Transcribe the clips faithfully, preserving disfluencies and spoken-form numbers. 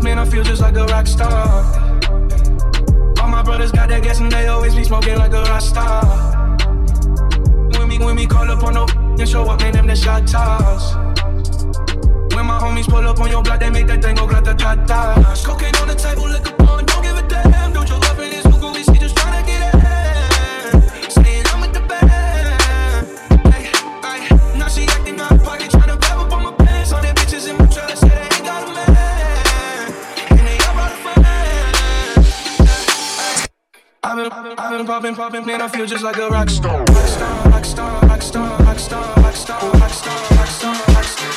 man, I feel just like a rock star. All my brothers got that gas and they always be smoking like a rock star. When we, when we call up on no and show up, man, them the shot toss. When my homies pull up on your block, they make that thing go grata-ta-ta. Cocaine on the table, liquor on, don't give a damn. Don't you love it, it's who we see, just tryna get it. Saying I'm with the band. Hey, hey, now she acting out of pocket, tryna grab up on my pants. All them bitches in my trailer say they ain't got a man. And they all brought a friend. I've been, I've been popping, popping, man, I feel just like a rock star. Rock star, rock star, rock star, rock star, rock star, rock star, rock star, rock star.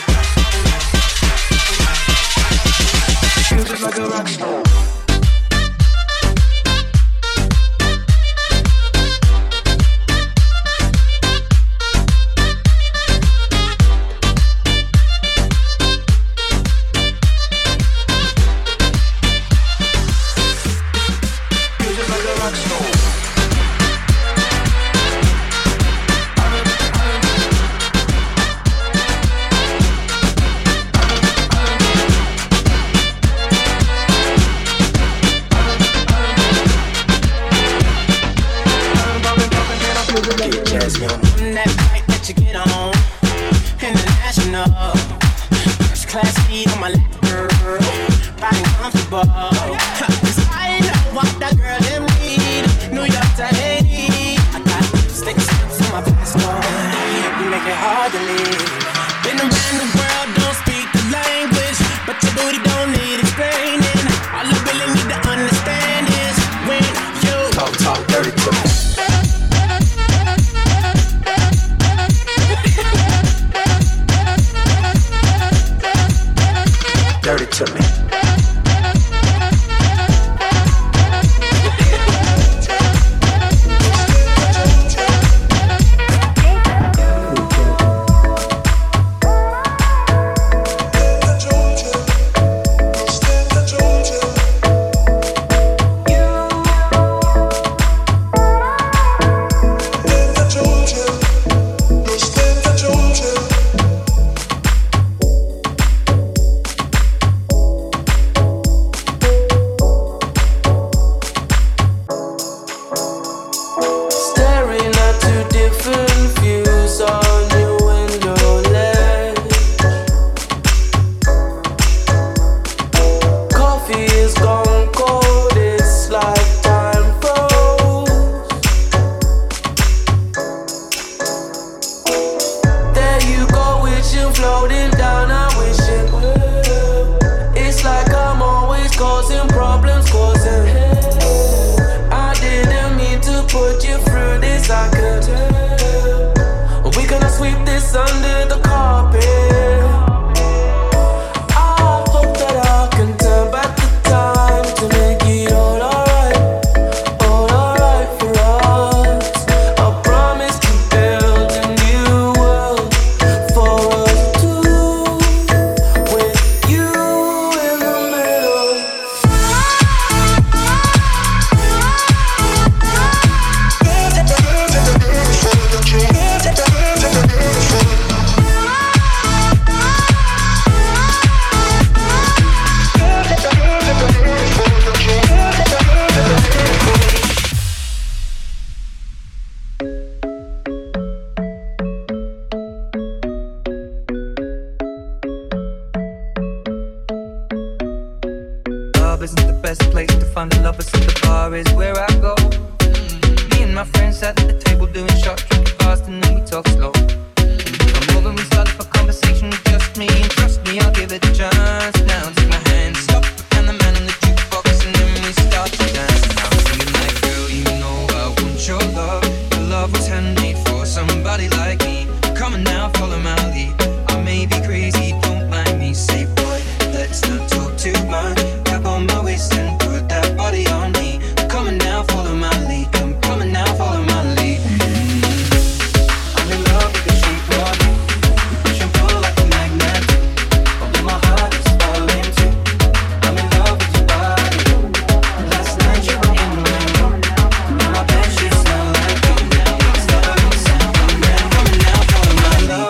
Feel just like a rock star.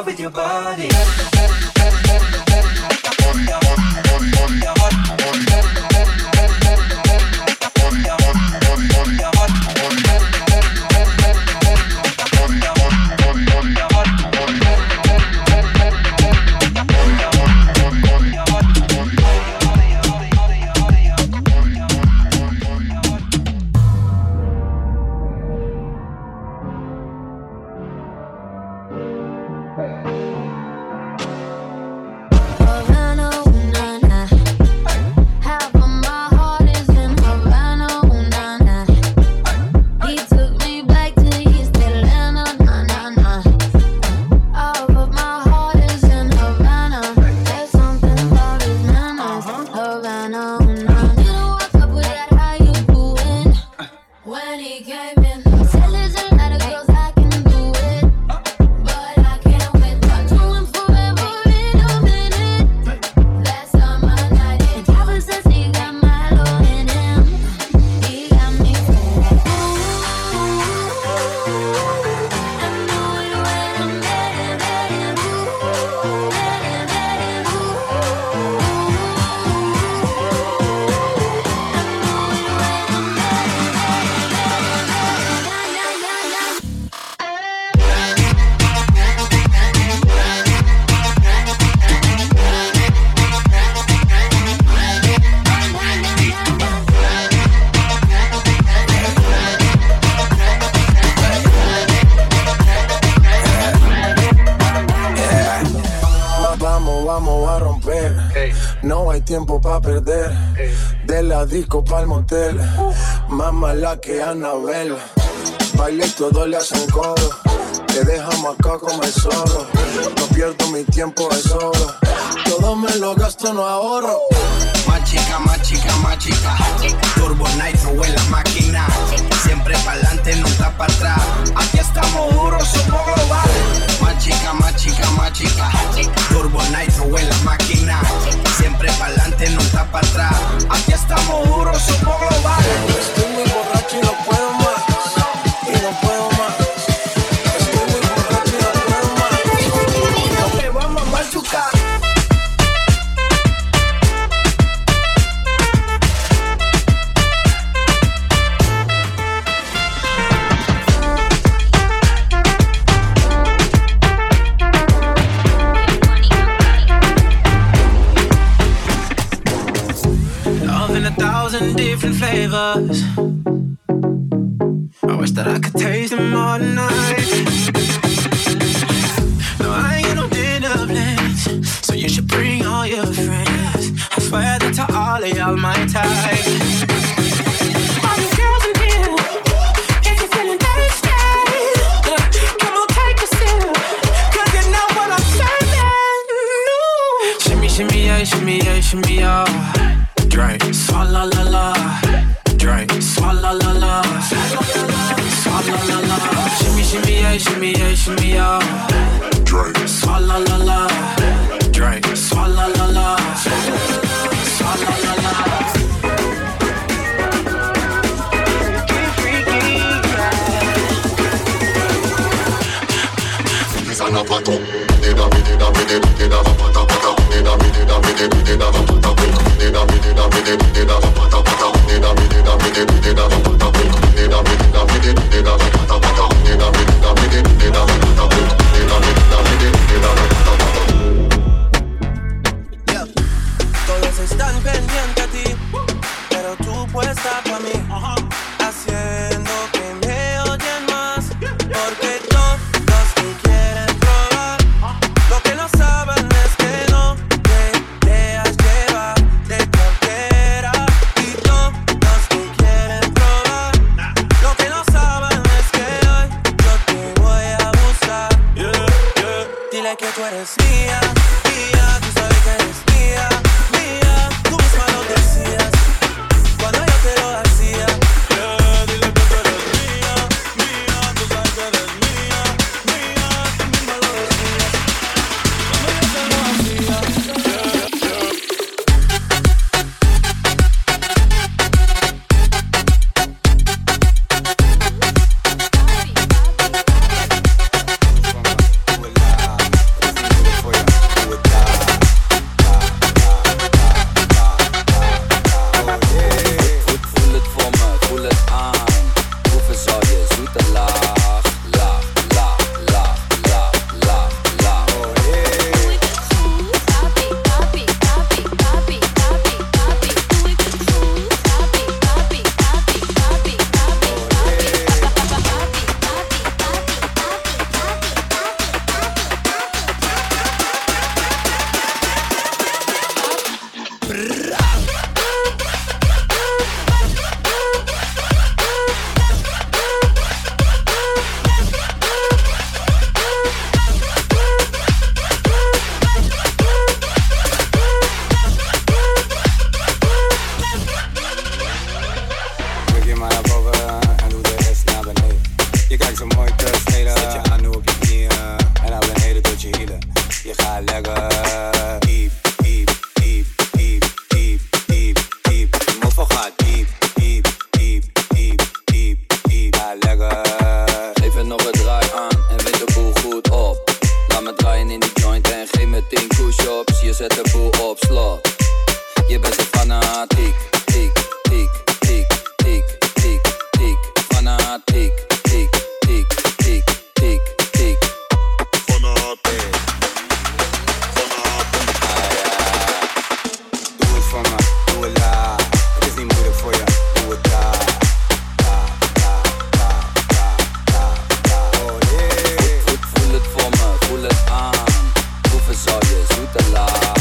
your body. vamos a romper. Hey. No hay tiempo pa' perder. Hey. De la disco pa'l motel. Uh. Más mala que Anabel. Baile todo le hacen coro. Te dejamos acá como el zorro. No pierdo mi tiempo, es oro. Todo me lo gasto, no ahorro. Más chica, más chica, más chica. Turbo Nitro en la máquina. Siempre pa'lante, nunca para atrás. Aquí estamos duros, somos globales. Más chica, más chica, más chica. Turbo Nitro en la máquina. Siempre pa'lante, nunca para atrás. Aquí estamos duros, somos globales. Estoy muy borracho y no puedo más. Y no puedo más. Estoy muy borracho y no puedo más. No te vamos a machucar. Different flavors. I wish that I could taste them all night. No, I ain't got no dinner plans, so you should bring all your friends. I swear that to all of y'all my type. All the girls in here, if you're feeling thirsty, come on, take a sip, 'cause you know what I'm serving. No. Shimmy, shimmy, yeah, shimmy, yeah, shimmy, yeah. Drink, swalla la la. Drink, swalla la la. Swalla la la. Shimmy, shimmy, yeah, shimmy, yeah, shimmy, yeah. Drink, swalla la la. Drink, swalla la la. Swalla la la. Freaky, freaky, yeah. Sana pato. Dida mi dida mi dida dida pata pata. Dida mi dida mi dida dida pata pata. Dida mi dida mi dida dida pata pata. Dida mi dida mi dida dida pata pata. Dida mi dida mi dida dida pata pata. Dida mi dida mi dida dida pata pata. Dida mi dida mi dida dida pata pata. Yeah. Todos están pendientes a ti, pero tú puesta pa' mí, haciendo que me oyen más, porque todos te quieren probar. Lo que no saben es que no te dejas llevar de cualquiera, y todos te quieren probar. Lo que no saben es que hoy yo te voy a buscar. Yeah, yeah. Dile que tú eres mía, mía, tú sabes que eres mía, mía. Tú misma lo decías cuando yo te lo hacía. Yeah, dile que tú eres mía, mía, tú sabes que eres mía, mía. Tú misma lo decías cuando yo te lo hacía. Yeah, yeah. Voel het voor me, voel het aan. Proeven zal je zoete laag, laag, laag, laag, laag, laag, laag. Doe ik het goed? Papi, papi, papi, papi, papi, papi. Doe ik het goed? Papi, papi, papi, papi, papi, papi. Papi, papi, Druk je maar naar boven en doe de rest naar beneden. Je kijkt zo mooi te sneden. Zet je aan nu op je knieën en naar beneden tot je hielen. Je gaat lekker diep, diep, diep, diep, diep, diep, diep. Je mofo gaat diep, diep, diep, diep, diep, diep. Ga lekker. Geef er nog een draai aan en weet de boel goed op. Laat me draaien in die joint en geef me tien push-ups. Je zet de boel op slot. Je bent zo fanatiek, tiek, tiek, tiek, tiek, tiek, tiek. Fanatiek, tiek, tiek, tiek, tiek, tiek. Fanatiek. Doe het voor me, doe het laag. Het is niet moeilijk voor je, doe het daar. Daar, daar, daar, daar, daar, daar. Oh yeah. Voel, voel het voor me, voel het aan. Proeven zal je zoete laag.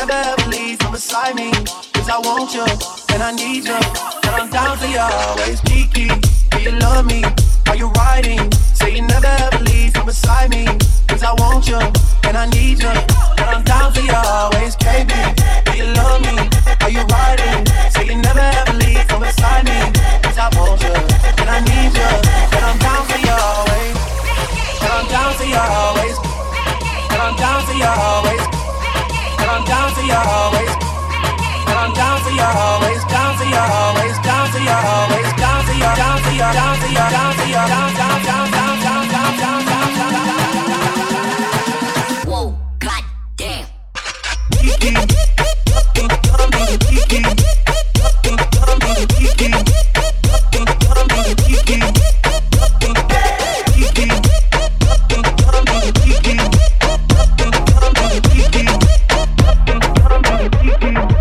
never ever leave from beside me. Cause I want you, and I need you, and I'm down for you always. Kiki, do you love me? Are you riding? Say you never ever leave from beside me. Cause I want you, and I need you, and I'm down for you always. K B, do you love me? Are you riding? Say you never ever leave from beside me. Cause I want you, and I need you, and I'm down for you always. And I'm down for you always. And I'm down for you always. And I'm down for you always. And I'm down for you always. Down for you always. Down for you always. Down for you. Down for you. Down for you. Down for you. Down down down down down down down down down. Whoa, goddamn. Kiki, fucking dummy, Kiki, fucking dummy, Kiki, fucking dummy, Kiki, fucking Kiki, fucking dummy, Kiki, fucking dummy, Kiki, fucking dummy, Kiki.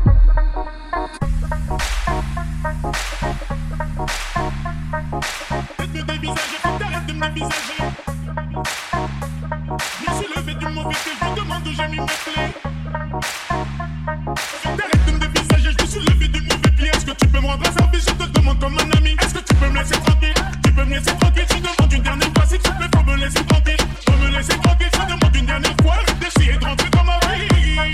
Arrête de dévisager, faut que t'arrêtes de me dévisager. Je me suis levé du mauvais pied, je me demande où j'ai mis mes clés. Faut que t'arrêtes de me dévisager, je me suis levé du mauvais pied. Est-ce que tu peux me rendre un service? Je te demande comme un ami. Est-ce que tu peux me laisser tranquille? Tu peux me laisser tranquille, je demande une dernière fois. S'il te plaît, faut me laisser tranquille. Faut me laisser tranquille, je demande une dernière fois. Arrête d'essayer de rentrer dans ma vie.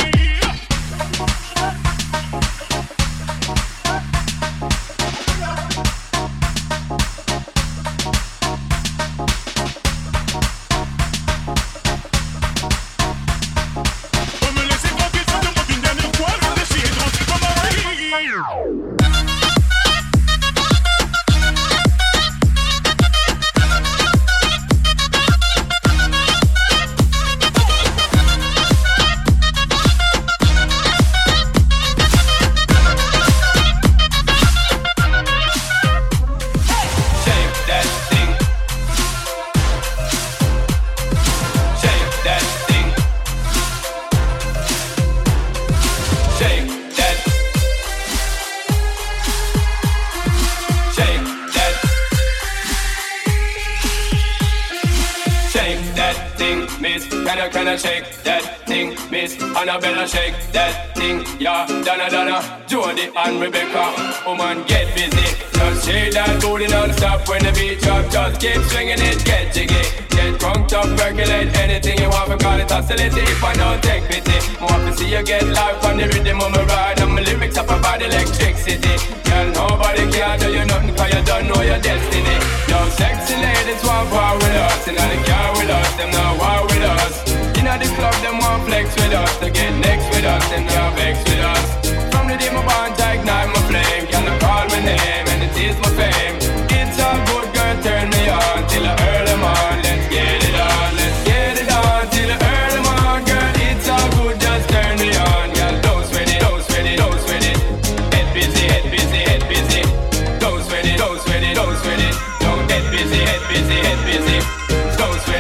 Can I shake that thing, Miss Annabella, shake that thing, yeah, Donna, Donna, Jody and Rebecca, woman, get busy, just shake that booty non-stop when the beat drop, just keep swinging it, get jiggy, get crunked up, percolate anything you want, we call it hostility, if I don't take pity, more to see you get life on the rhythm of my ride, and my lyrics up about electricity, girl, nobody can do you nothing, cause you don't know your destiny, yo, sexy ladies want war with us, and now they care with us, them not war with us. Inna the club, them want flex with us. They get next with us, them not vex with us. From the day my bond, I ignite my flame. Can I call my name, and it is my fame. It's all good, girl, turn me on till I earn them on. Let's get it on, let's get it on till I earn them on, girl. It's all good, just turn me on, girl. Don't sweat it, don't sweat it, don't sweat it. Head busy, head busy, head busy. Don't sweat it, don't sweat it, don't sweat it. Don't get busy, head busy, head busy. Don't sweat it.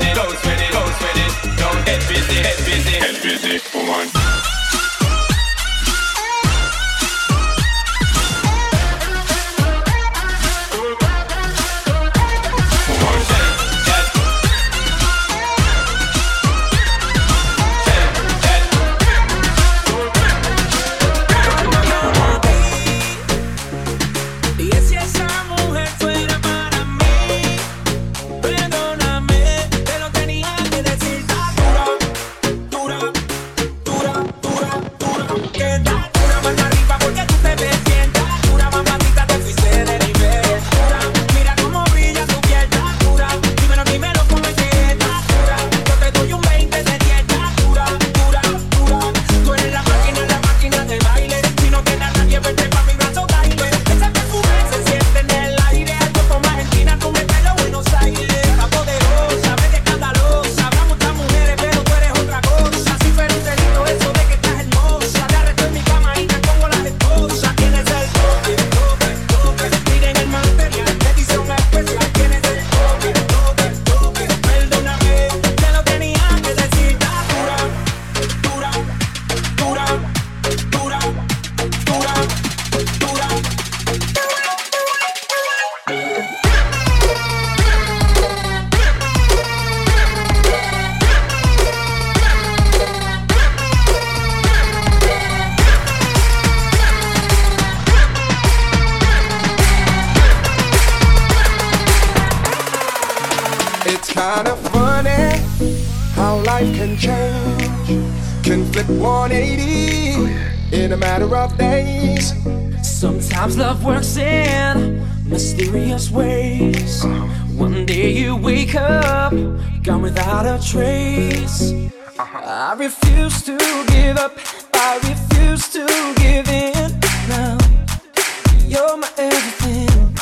change can flip one eighty in a matter of days. Sometimes love works in mysterious ways. One day you wake up, gone without a trace. I refuse to give up, I refuse to give in. Now, you're my everything.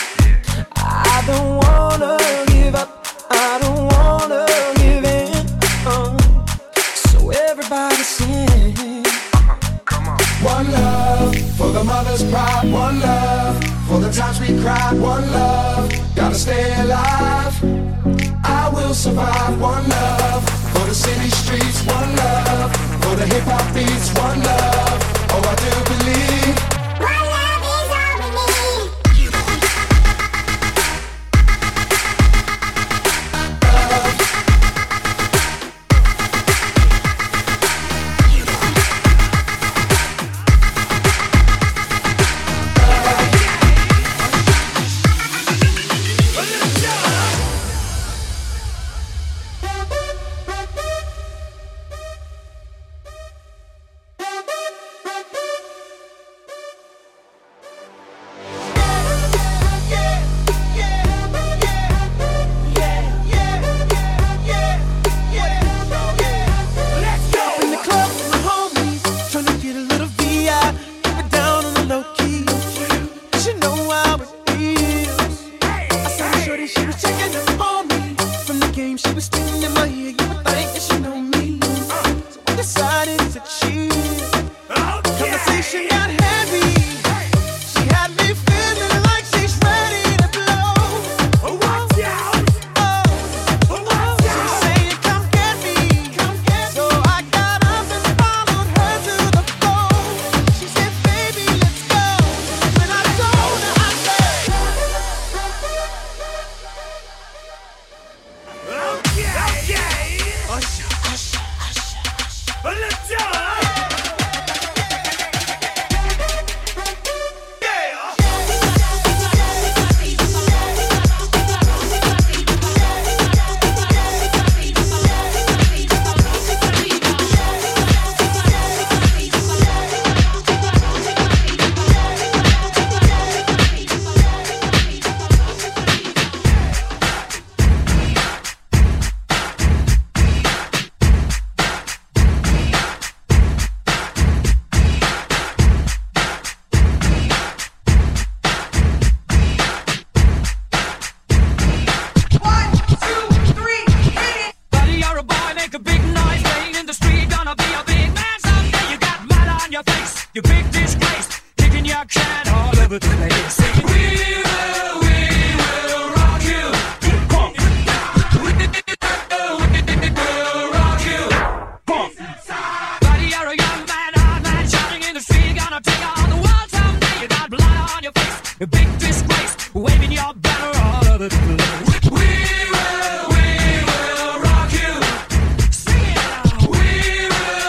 I don't wanna give up, I don't wanna give in. uh, So everybody sing. One love for the mother's pride. One love for the times we cried. One love, gotta stay alive. I will survive. One love for the city streets. One love for the hip hop beats. One love, oh I do believe. One love is all we need.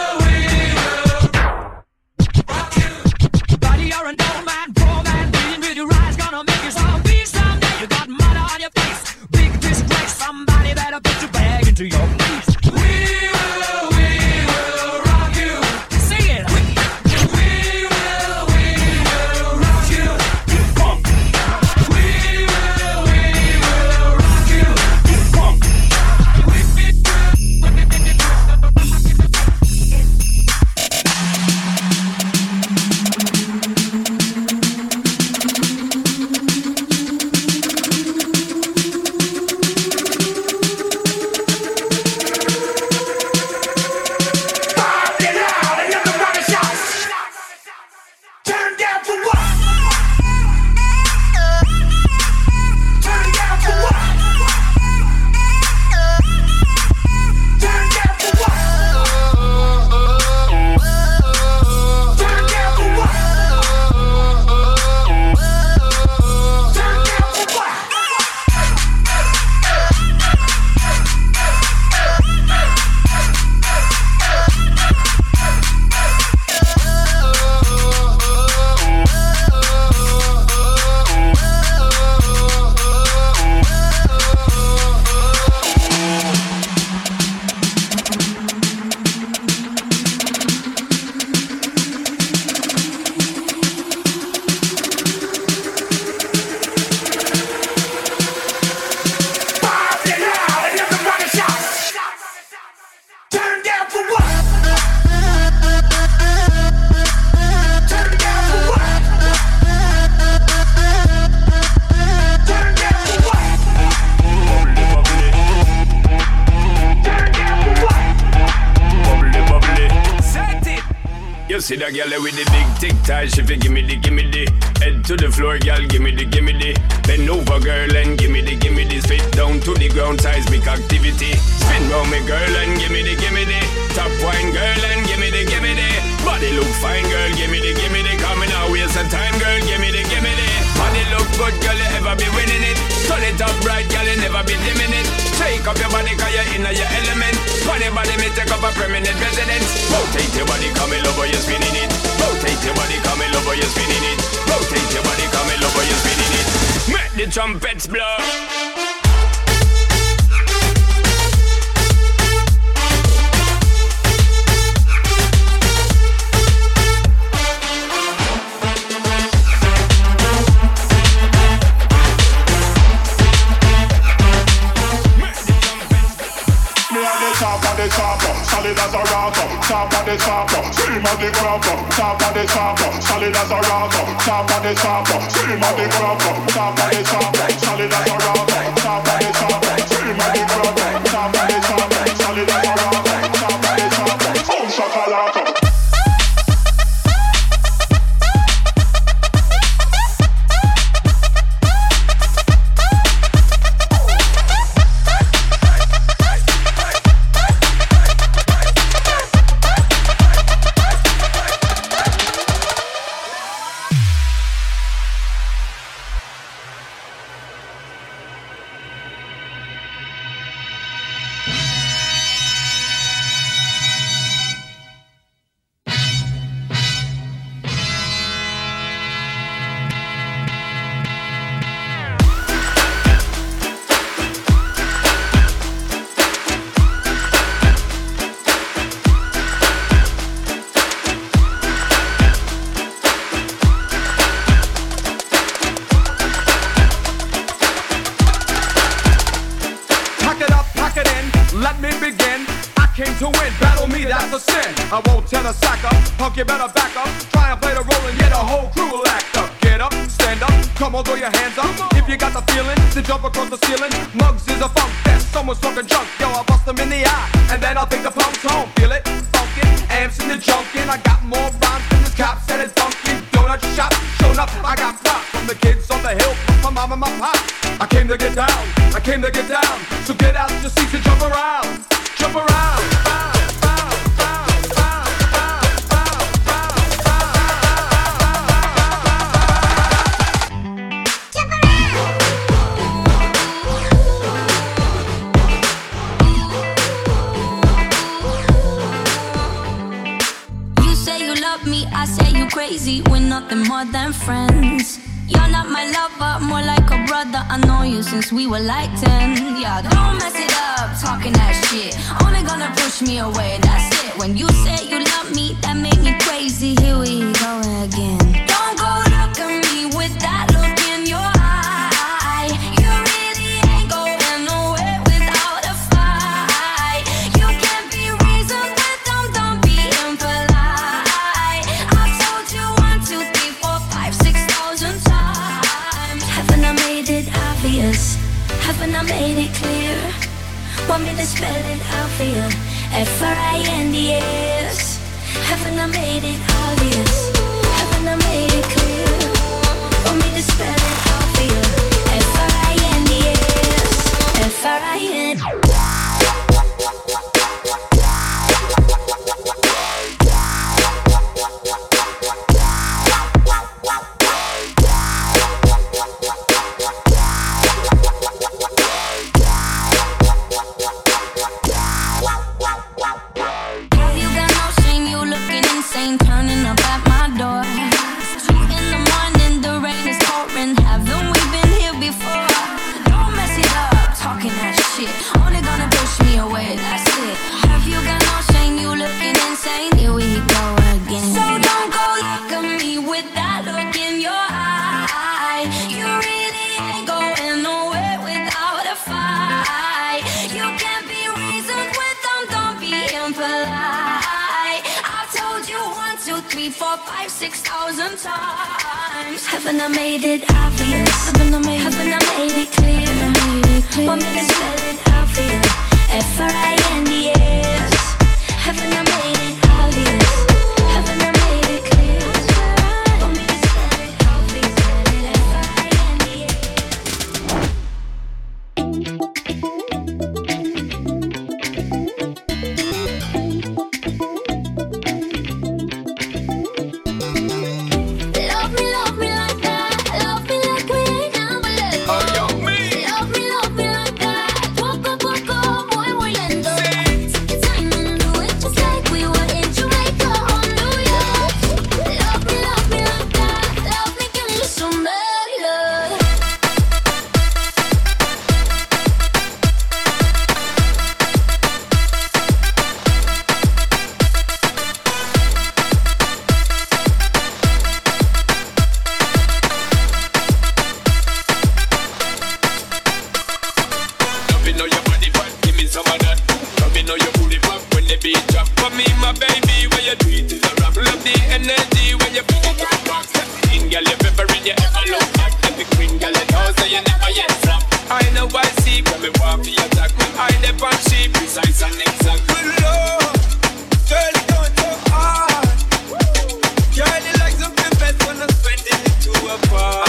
Body, you're an old man, poor man, dealing with You see that girl with the big tic tac, she fi gimme the, gimme the. Head to the floor, girl, gimme the, gimme the. Bend over, girl, and gimme the, gimme the. Spit down to the ground, seismic activity. Spin round me, girl, and gimme the, gimme the. Top wine, girl, and gimme the, gimme the. Body look fine, girl, gimme the, gimme the. Coming out, waste some time, girl, gimme the, gimme the. Body look good, girl, you ever be winning it. Turn it up right, girl, you never be dimming it. Shake up your body, cause you're in your element. Funny body, me take up a permanent residence. Rotate your body, come in over, you're spinning it. Rotate your body, come in over, you're spinning it. Rotate your body, come in over, you're spinning it. Make the trumpets blow. Solid as a rock, top of the top, scream of the crop, top of the top, solid as a rock, top of the top, scream of the crop, top of the top, solid as a rock, top of the top, scream of the crop, top of the top, solid as a rock, top of the top, boom shakalaka. You better back up, try and play the role and yeah, the whole crew will act up. Get up, stand up, come on, throw your hands up. If you got the feeling, then jump across the ceiling. Muggs is a funk fest, someone's smoking junk. Yo, I'll bust them in the eye, and then I'll take the pumps home. Feel it, funkin', amps in the junkin'. I got more rhymes than this cop said it's Dunkin' Donut shop. Shown up, I got props from the kids on the hill, my mom and my pop. I came to get down, I came to get down. So get out your seats and jump around, jump around. I say you crazy, we're nothing more than friends. You're not my lover, more like a brother. I know you since we were like ten. Yeah, don't mess it up, talking that shit. Only gonna push me away, that's it. When you say you love me, that made me crazy. Here we go again. Don't go look at me with that look in your eye. You really ain't going nowhere without a fight. You can't be reasoned with them, don't be impolite. I've told you one, two, three, four, five, six thousand times. Haven't I made it obvious? Haven't I made it clear? Want me to spell it out for you? F R I N D S. Haven't I made it obvious? Haven't I made it clear? Want me to spell it out for you? F R I N D S. F R I N D S. Six thousand times. Haven't I made it obvious? Haven't I made, haven't I made it clear? Made it clear. Want me to spell it out for you? F R I N D S. Haven't I made it obvious? Haven't I made energy when you put it back. In girl, you ever in your ever look back. Every queen girl, you know say you never yet flop. I know I see when we walk the attack. I never cheap, precise and exact. Good Lord, girl, you going so hard. Girl, you like something best when I'm spending it to a bar.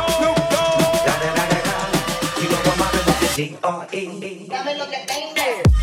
Dame lo que tengas.